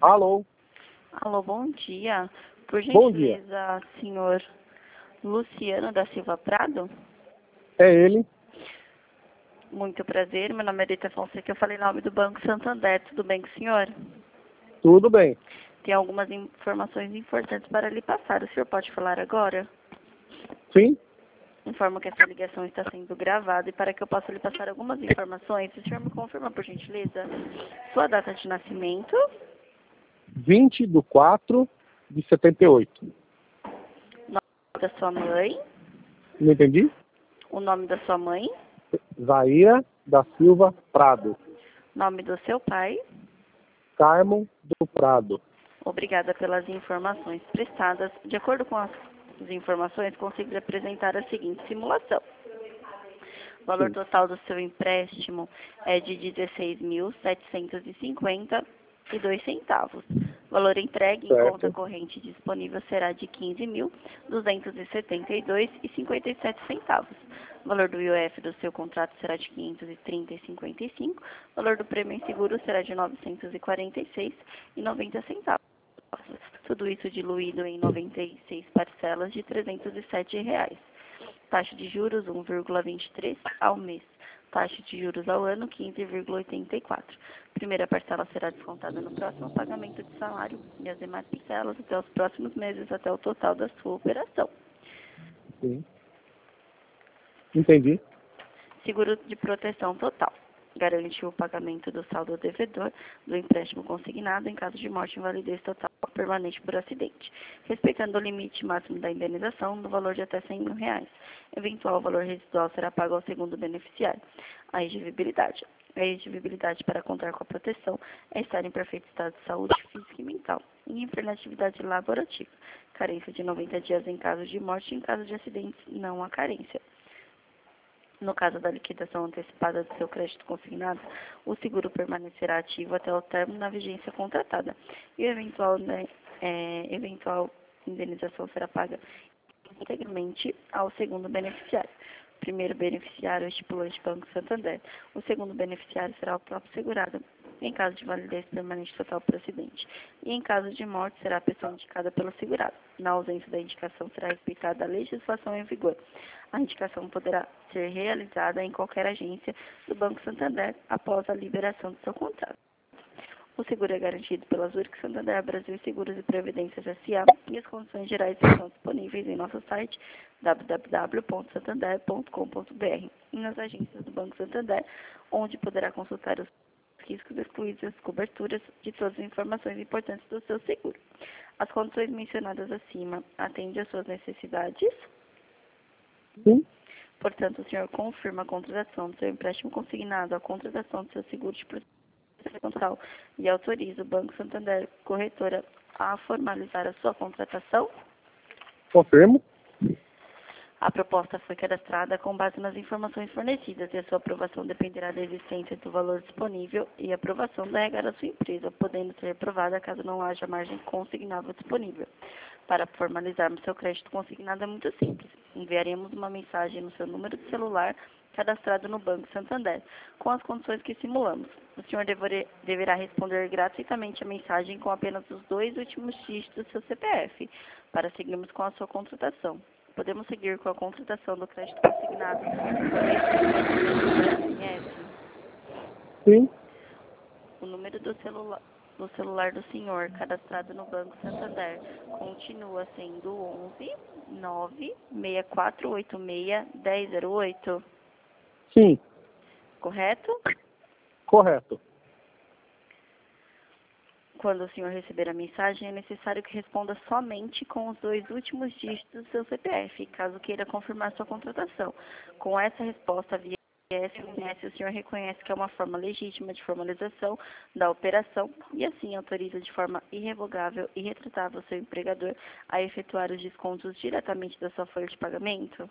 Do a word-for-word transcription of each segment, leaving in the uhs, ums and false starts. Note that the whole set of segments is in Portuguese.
Alô? Alô, bom dia. Por Bom dia. gentileza, senhor Luciano da Silva Prado? É ele? Muito prazer, meu nome é Rita Fonseca, eu falei em nome do Banco Santander, tudo bem com o senhor? Tudo bem. Tem algumas informações importantes para lhe passar, o senhor pode falar agora? Sim? Informo que essa ligação está sendo gravada e para que eu possa lhe passar algumas informações, o senhor me confirma, por gentileza, sua data de nascimento, vinte de quatro de setenta e oito. nome da sua mãe, Não entendi? o nome da sua mãe, Zaira da Silva Prado. nome do seu pai. Carmo do Prado. Obrigada pelas informações prestadas. De acordo com as informações, consigo lhe apresentar a seguinte simulação. O valor Sim. total do seu empréstimo é de dezesseis mil setecentos e cinquenta e dois centavos. O valor entregue em Certo. conta corrente disponível será de quinze mil duzentos e setenta e dois e cinquenta e sete centavos. O valor do I O F do seu contrato será de quinhentos e trinta e cinquenta e cinco. O valor do prêmio em seguro será de novecentos e quarenta e seis e noventa centavos. Tudo isso diluído em noventa e seis parcelas de trezentos e sete reais. Taxa de juros um vírgula vinte e três ao mês. Taxa de juros ao ano quinze vírgula oitenta e quatro. Primeira parcela será descontada no próximo pagamento de salário e as demais parcelas até os próximos meses até o total da sua operação. Sim. Entendi. Seguro de proteção total. Garante o pagamento do saldo devedor do empréstimo consignado em caso de morte, invalidez total permanente por acidente, respeitando o limite máximo da indenização no valor de até cem mil reais. Eventual valor residual será pago ao segundo beneficiário. A exigibilidade. A exigibilidade para contar com a proteção é estar em perfeito estado de saúde física e mental, e em plena atividade laborativa. Carência de noventa dias em caso de morte e em caso de acidentes, não há carência. No caso da liquidação antecipada do seu crédito consignado, o seguro permanecerá ativo até o término da vigência contratada e o eventual, né, é, eventual indenização será paga integralmente ao segundo beneficiário. O primeiro beneficiário é o estipulante Banco Santander. O segundo beneficiário será o próprio segurado, em caso de validez permanente total por acidente. E em caso de morte, será a pessoa indicada pelo segurado. Na ausência da indicação, será respeitada a legislação em vigor. A indicação poderá ser realizada em qualquer agência do Banco Santander após a liberação do seu contrato. O seguro é garantido pela Zurich Santander Brasil Seguros e Previdências S A e as condições gerais estão disponíveis em nosso site w w w ponto santander ponto com ponto b r e nas agências do Banco Santander, onde poderá consultar os riscos excluídos e as coberturas de todas as informações importantes do seu seguro. As condições mencionadas acima atendem às suas necessidades. Sim. Portanto, o senhor confirma a contratação do seu empréstimo consignado, a contratação do seu seguro de proteção total e autoriza o Banco Santander Corretora a formalizar a sua contratação? Confirmo. A proposta foi cadastrada com base nas informações fornecidas e a sua aprovação dependerá da existência do valor disponível e aprovação da regra da sua empresa, podendo ser aprovada caso não haja margem consignável disponível. Para formalizarmos seu crédito consignado é muito simples. Enviaremos uma mensagem no seu número de celular cadastrado no Banco Santander, com as condições que simulamos. O senhor devore, deverá responder gratuitamente a mensagem com apenas os dois últimos dígitos do seu C P F, para seguirmos com a sua contratação. Podemos seguir com a contratação do crédito consignado por meio do S M S. Sim. O número do celular, do celular do senhor cadastrado no Banco Santander continua sendo onze nove seis quatro oito seis um zero zero oito. Sim. Correto? Correto. Quando o senhor receber a mensagem, é necessário que responda somente com os dois últimos dígitos do seu C P F, caso queira confirmar sua contratação. Com essa resposta via S M S, o senhor reconhece que é uma forma legítima de formalização da operação e assim autoriza de forma irrevogável e retratável o seu empregador a efetuar os descontos diretamente da sua folha de pagamento?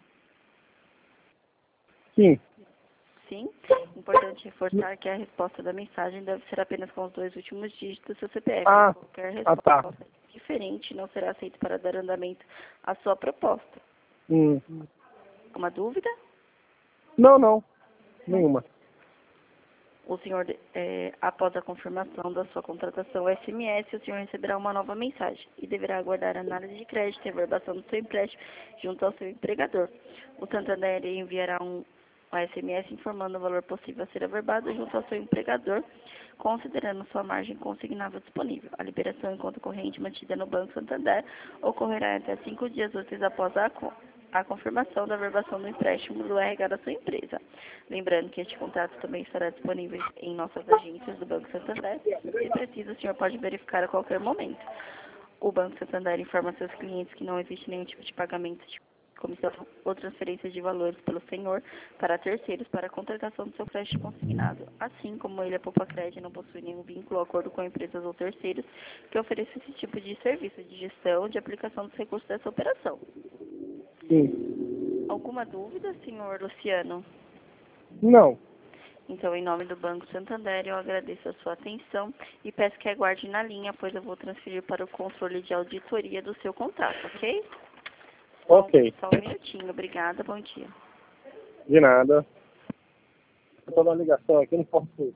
Sim. Sim. Importante reforçar que a resposta da mensagem deve ser apenas com os dois últimos dígitos do seu C P F. Ah, Qualquer ah tá. resposta diferente não será aceita para dar andamento à sua proposta. Hum. Uma dúvida? Não, não. Nenhuma. O senhor, é, após a confirmação da sua contratação S M S, o senhor receberá uma nova mensagem e deverá aguardar a análise de crédito e a averbação do seu empréstimo junto ao seu empregador. O Santander enviará um S M S informando o valor possível a ser averbado junto ao seu empregador, considerando sua margem consignável disponível. A liberação em conta corrente mantida no Banco Santander ocorrerá até cinco dias úteis após a a confirmação da averbação do empréstimo do R H da sua empresa. Lembrando que este contrato também estará disponível em nossas agências do Banco Santander. Se preciso, o senhor pode verificar a qualquer momento. O Banco Santander informa seus clientes que não existe nenhum tipo de pagamento de comissão ou transferência de valores pelo senhor para terceiros para a contratação do seu crédito consignado. Assim como ele, a Poupa Crédito, não possui nenhum vínculo ou acordo com empresas ou terceiros que ofereçam esse tipo de serviço de gestão de aplicação dos recursos dessa operação. Sim. Alguma dúvida, senhor Luciano? Não. Então, em nome do Banco Santander, eu agradeço a sua atenção e peço que aguarde na linha, pois eu vou transferir para o controle de auditoria do seu contrato, ok? Ok. Só, só um minutinho. Obrigada. Bom dia. De nada. Eu tô na ligação aqui, não posso...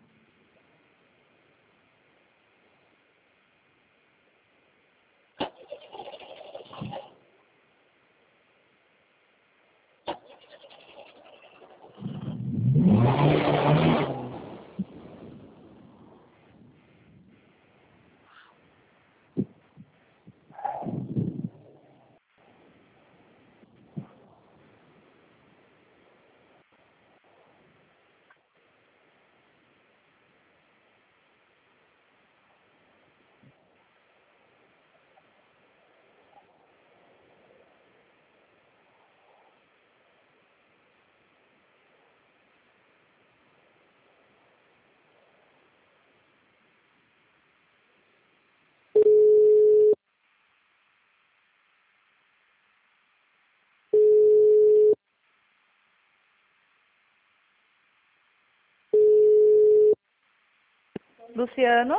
Luciano?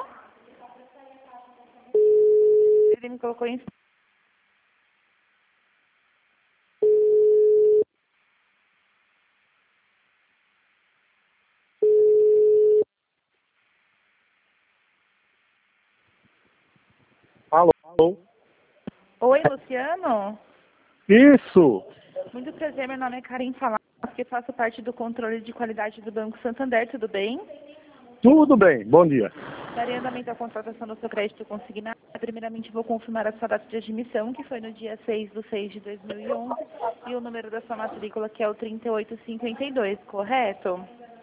Ele me colocou em... Alô? Oi, Luciano? Isso! Muito prazer, meu nome é Karen Falar, que faço parte do controle de qualidade do Banco Santander, tudo bem? Tudo bem, bom dia. Darei andamento à contratação do seu crédito consignado. Primeiramente, vou confirmar a sua data de admissão, que foi no dia seis de seis de dois mil e onze, e o número da sua matrícula, que é o trinta e oito cinquenta e dois, correto?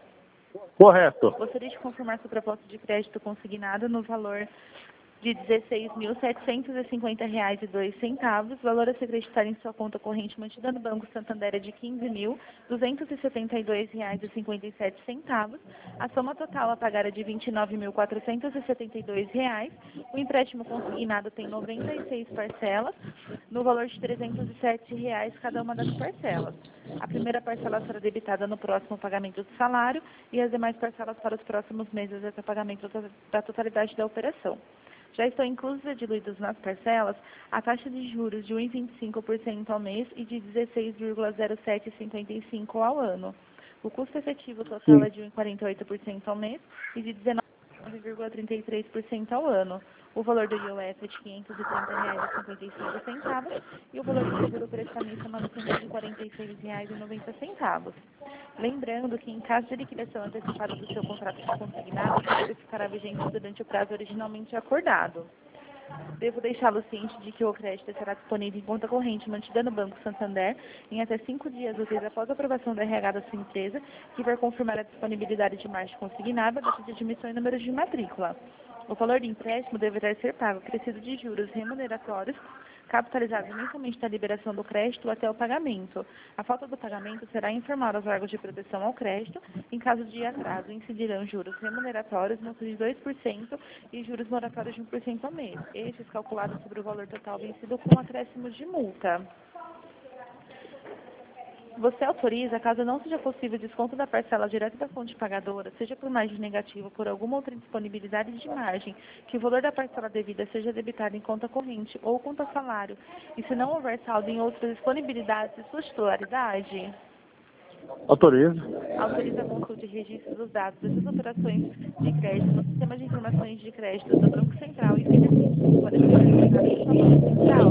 Correto. Gostaria de confirmar sua proposta de crédito consignado no valor de dezesseis mil setecentos e cinquenta reais e dois centavos, valor a ser acreditado em sua conta corrente mantida no Banco Santander é de quinze mil duzentos e setenta e dois reais e cinquenta e sete centavos, a soma total a pagar é de vinte e nove mil quatrocentos e setenta e dois reais, o empréstimo consignado tem noventa e seis parcelas, no valor de trezentos e sete reais cada uma das parcelas. A primeira parcela será debitada no próximo pagamento do salário e as demais parcelas para os próximos meses até o pagamento da totalidade da operação. Já estão inclusos e diluídos nas parcelas a taxa de juros de um vírgula vinte e cinco por cento ao mês e de dezesseis vírgula zero sete cinquenta e cinco ao ano. O custo efetivo total Sim. é de um vírgula quarenta e oito por cento ao mês e de dezenove vírgula trinta e três por cento ao ano. O valor do I O F é de quinhentos e trinta reais e cinquenta e cinco centavos e o valor do seguro prestamento é novecentos e quarenta e seis reais e noventa centavos. Lembrando que, em caso de liquidação antecipada do seu contrato de consignado, o seguro ficará vigente durante o prazo originalmente acordado. Devo deixá-lo ciente de que o crédito será disponível em conta corrente mantida no Banco Santander em até cinco dias úteis após a aprovação do R H da sua empresa, que vai confirmar a disponibilidade de margem consignada, data de admissão e número de matrícula. O valor do empréstimo deverá ser pago acrescido de juros remuneratórios, capitalizados mensalmente da liberação do crédito até o pagamento. A falta do pagamento será informada aos órgãos de proteção ao crédito. Em caso de atraso, incidirão juros remuneratórios, multa de dois por cento e juros moratórios de um por cento ao mês. Estes calculados sobre o valor total vencido com acréscimos de multa. Você autoriza, caso não seja possível desconto da parcela direto da fonte pagadora, seja por margem negativa ou por alguma outra indisponibilidade de margem, que o valor da parcela devida seja debitado em conta corrente ou conta salário, e se não houver saldo em outras disponibilidades de sua titularidade? Autorizo. Autoriza a consulta e registro dos dados dessas operações de crédito no Sistema de Informações de Crédito do Banco Central e Financeiro. Pode ser registrado no Banco Central.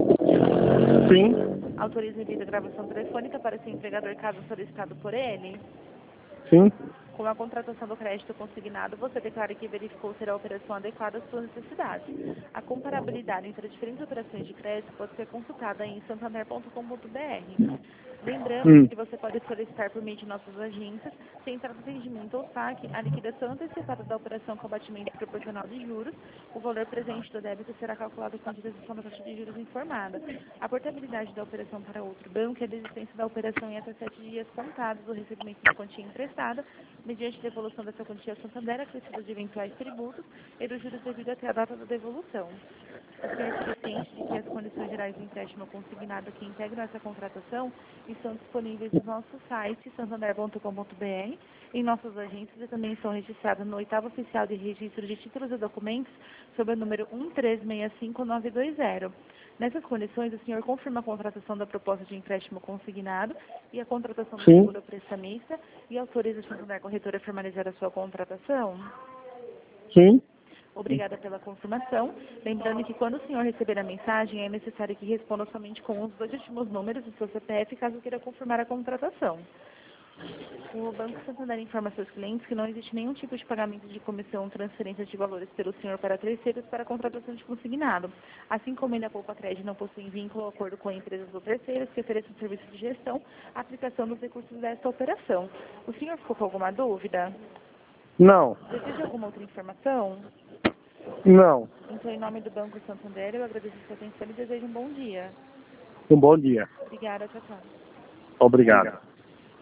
Sim. Autoriza a devida gravação telefônica para seu empregador caso solicitado por ele. Sim. Com a contratação do crédito consignado, você declara que verificou ser a operação adequada às suas necessidades. A comparabilidade entre as diferentes operações de crédito pode ser consultada em santander ponto com ponto br. Lembrando Hum. que você pode solicitar por meio de nossas agências, sem atendimento ou saque, a liquidação antecipada da operação com abatimento proporcional de juros. O valor presente do débito será calculado com a direção da taxa de juros informada. A portabilidade da operação para outro banco é a desistência da operação em até sete dias contados do recebimento de quantia emprestada, mediante devolução dessa quantia ao Santander, acrescida de eventuais tributos e dos juros devido até a data da devolução. O senhor esteja ciente de que as condições gerais do empréstimo consignado que integram essa contratação estão disponíveis no nosso site, santander ponto com ponto br, em nossas agências e também são registradas no oitavo oficial de registro de títulos e documentos sob o número um três seis cinco nove dois zero. Nessas condições, o senhor confirma a contratação da proposta de empréstimo consignado e a contratação do Sim. seguro prestamista e autoriza a Santander Corretora a formalizar a sua contratação? Sim. Obrigada pela confirmação. Lembrando que quando o senhor receber a mensagem, é necessário que responda somente com os dois últimos números do seu C P F, caso queira confirmar a contratação. O Banco Santander informa seus clientes que não existe nenhum tipo de pagamento de comissão ou transferência de valores pelo senhor para terceiros para a contratação de consignado. Assim como ele, a Poupa Crédito, não possui vínculo ou acordo com empresas ou terceiros que ofereçam serviço de gestão, a aplicação dos recursos desta operação. O senhor ficou com alguma dúvida? Não. Deseja alguma outra informação? Não. Então, em nome do Banco Santander, eu agradeço a sua atenção e desejo um bom dia. Um bom dia. Obrigada, tchau, tchau. Obrigado.